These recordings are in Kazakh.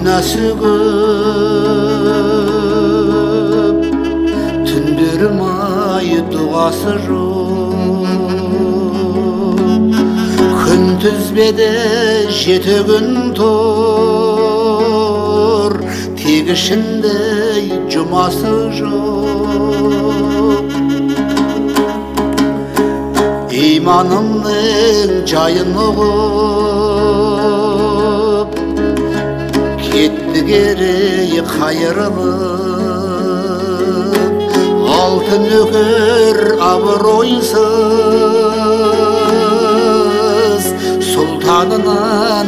күнәсі көп, түндерім ай дұғасы жоқ. Күнтізбеде жеті күн тұр, тек ішінде жұмасы жоқ. Иманымның жайын ұғып, кетті керей қайырылып, алтын өкір абыройсыз сұлтанынан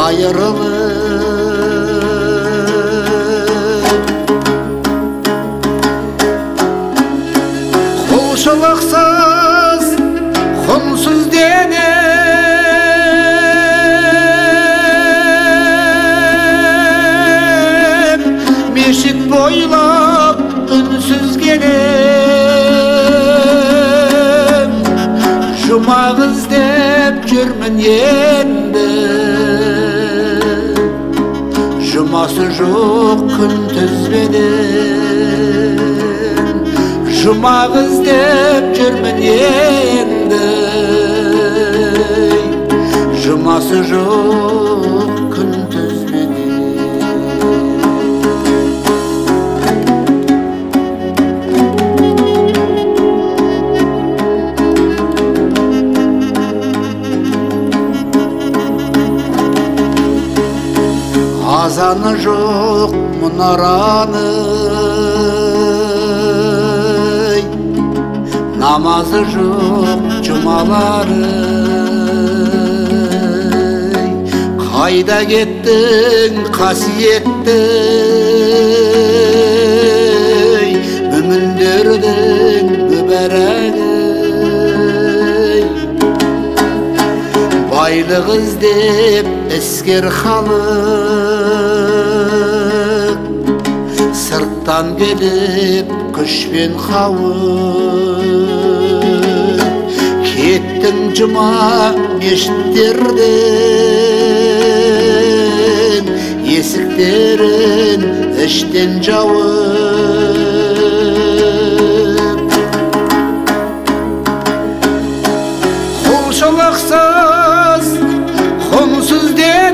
айырылып. Құлшылықсыз құнсыз денем, мешіт бойлап үнсіз келем. Жұмақ іздеп жүрмін енді, жұмасы жоқ күнтізбеден. Жұмақ іздеп жүрмін енді, жұмасы жоқ күнтізбеден. Азаны жоқ мұнараның, намазы жоқ жұмалары. Қайда кеттің қасиетті мүміндердің мүбәрәгі? Байлық іздеп іскер халық, сырттан келіп күшпен қауып. Кеттің жұма мешіттерден, есіктерін іштен жауып. Құлшылықсыз құнсыз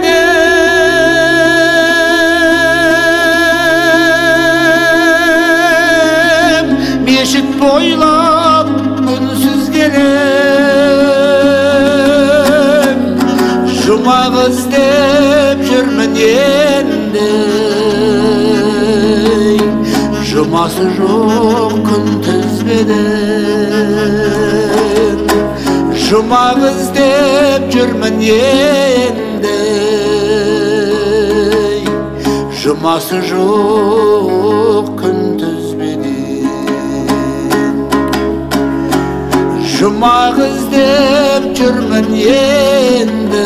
денем, мешіт бойлап үнсіз келем. Жұмақ іздеп жүрмін енді, жұмасы жоқ күнтізбеден. Жұмақ іздеп жүрмін енді, жұмасы жоқ күнтізбеден. Жұмақ іздеп жүрмін енді,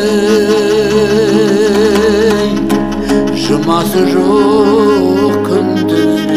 жұмасы жоқ күнтізбеден.